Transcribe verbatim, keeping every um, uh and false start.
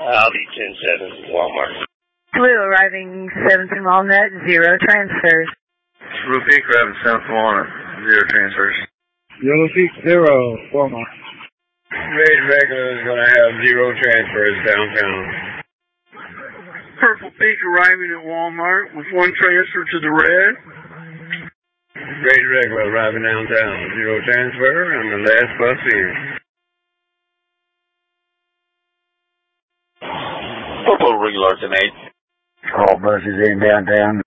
Audi ten seven, Walmart. Blue arriving seventeen Walnut, zero transfers. Blue Peak arriving South Walnut, zero transfers. Yellow Peak, zero, Walmart. Red Regular is going to have zero transfers downtown. Purple Peak arriving at Walmart with one transfer to the red. Red Regular arriving downtown, zero transfer, and the last bus in. Purple Regular tonight. All buses in downtown.